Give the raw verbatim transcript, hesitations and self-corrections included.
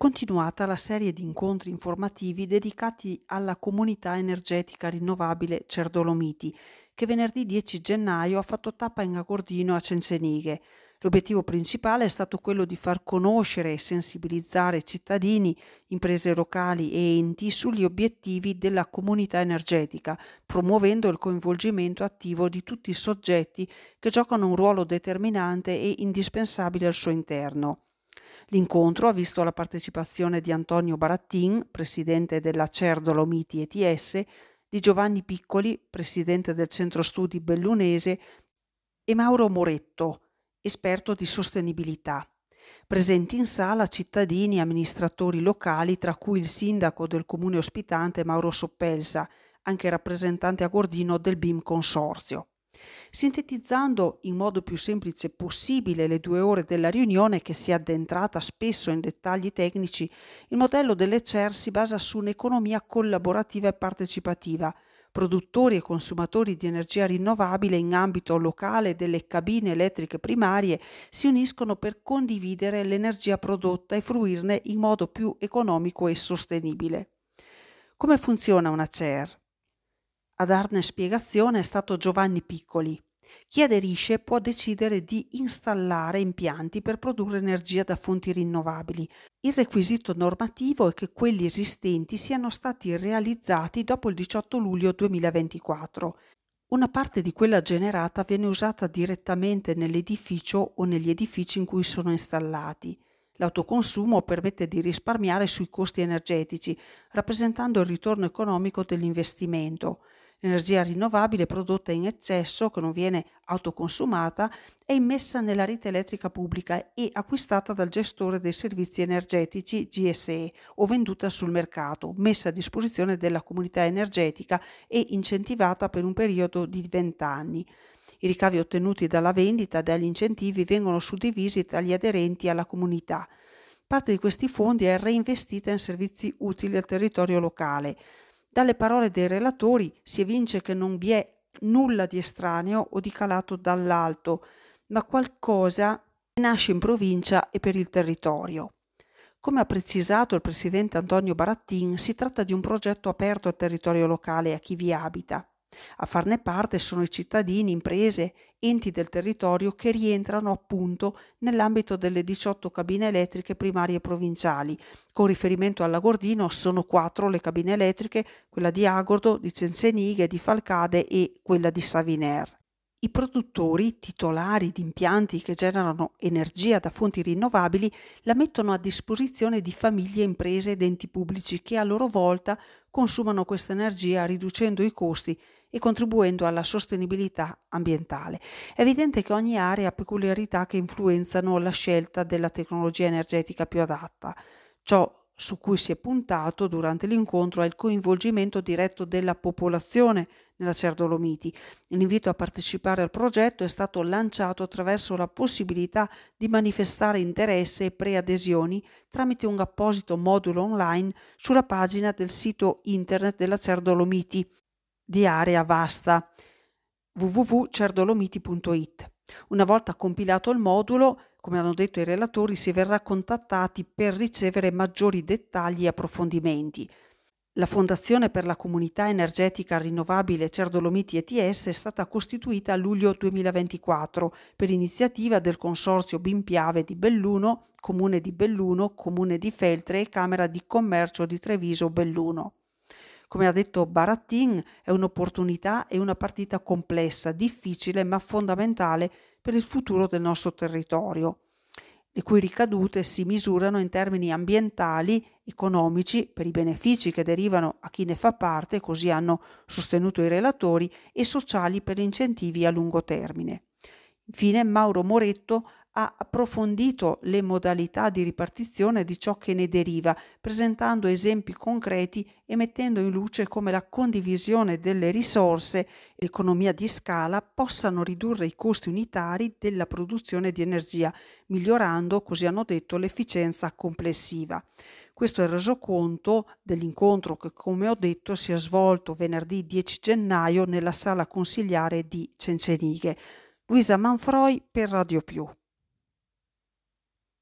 continuata la serie di incontri informativi dedicati alla comunità energetica rinnovabile Cerdolomiti, che venerdì dieci gennaio ha fatto tappa in Agordino a Cencenighe. L'obiettivo principale è stato quello di far conoscere e sensibilizzare cittadini, imprese locali e enti sugli obiettivi della comunità energetica, promuovendo il coinvolgimento attivo di tutti i soggetti che giocano un ruolo determinante e indispensabile al suo interno. L'incontro ha visto la partecipazione di Antonio Barattin, presidente della Cerdolomiti E T S, di Giovanni Piccoli, presidente del Centro Studi Bellunese, e Mauro Moretto, esperto di sostenibilità. Presenti in sala cittadini e amministratori locali, tra cui il sindaco del comune ospitante Mauro Soppelsa, anche rappresentante a Gordino del B I M Consorzio. Sintetizzando in modo più semplice possibile le due ore della riunione, che si è addentrata spesso in dettagli tecnici, il modello delle C E R si basa su un'economia collaborativa e partecipativa. Produttori e consumatori di energia rinnovabile in ambito locale delle cabine elettriche primarie si uniscono per condividere l'energia prodotta e fruirne in modo più economico e sostenibile. Come funziona una C E R? A darne spiegazione è stato Giovanni Piccoli. Chi aderisce può decidere di installare impianti per produrre energia da fonti rinnovabili. Il requisito normativo è che quelli esistenti siano stati realizzati dopo il diciotto luglio duemilaventiquattro. Una parte di quella generata viene usata direttamente nell'edificio o negli edifici in cui sono installati. L'autoconsumo permette di risparmiare sui costi energetici, rappresentando il ritorno economico dell'investimento. L'energia rinnovabile prodotta in eccesso, che non viene autoconsumata, è immessa nella rete elettrica pubblica e acquistata dal gestore dei servizi energetici G S E o venduta sul mercato, messa a disposizione della comunità energetica e incentivata per un periodo di venti anni. I ricavi ottenuti dalla vendita e dagli incentivi vengono suddivisi tra gli aderenti alla comunità. Parte di questi fondi è reinvestita in servizi utili al territorio locale. Dalle parole dei relatori si evince che non vi è nulla di estraneo o di calato dall'alto, ma qualcosa che nasce in provincia e per il territorio. Come ha precisato il presidente Antonio Barattin, si tratta di un progetto aperto al territorio locale e a chi vi abita. A farne parte sono i cittadini, imprese, enti del territorio che rientrano appunto nell'ambito delle diciotto cabine elettriche primarie provinciali. Con riferimento all'Agordino sono quattro le cabine elettriche, quella di Agordo, di Cencenighe, di Falcade e quella di Saviner. I produttori titolari di impianti che generano energia da fonti rinnovabili la mettono a disposizione di famiglie, imprese ed enti pubblici che a loro volta consumano questa energia riducendo i costi e contribuendo alla sostenibilità ambientale. È evidente che ogni area ha peculiarità che influenzano la scelta della tecnologia energetica più adatta. Ciò su cui si è puntato durante l'incontro è il coinvolgimento diretto della popolazione nella Cerdolomiti. L'invito a partecipare al progetto è stato lanciato attraverso la possibilità di manifestare interesse e preadesioni tramite un apposito modulo online sulla pagina del sito internet della Cerdolomiti di area vasta w w w punto cerdolomiti punto i t. Una volta compilato il modulo, come hanno detto i relatori, si verrà contattati per ricevere maggiori dettagli e approfondimenti. La Fondazione per la Comunità Energetica Rinnovabile Cerdolomiti E T S è stata costituita a luglio duemilaventiquattro per iniziativa del Consorzio B I M Piave di Belluno, Comune di Belluno, Comune di Feltre e Camera di Commercio di Treviso Belluno. Come ha detto Barattin, è un'opportunità e una partita complessa, difficile ma fondamentale per il futuro del nostro territorio, le cui ricadute si misurano in termini ambientali, economici, per i benefici che derivano a chi ne fa parte, così hanno sostenuto i relatori, e sociali per incentivi a lungo termine. Infine, Mauro Moretto ha approfondito le modalità di ripartizione di ciò che ne deriva, presentando esempi concreti e mettendo in luce come la condivisione delle risorse e l'economia di scala possano ridurre i costi unitari della produzione di energia, migliorando, così hanno detto, l'efficienza complessiva. Questo è il resoconto dell'incontro che, come ho detto, si è svolto venerdì dieci gennaio nella sala consigliare di Cencenighe. Luisa Manfroi per Radio Più.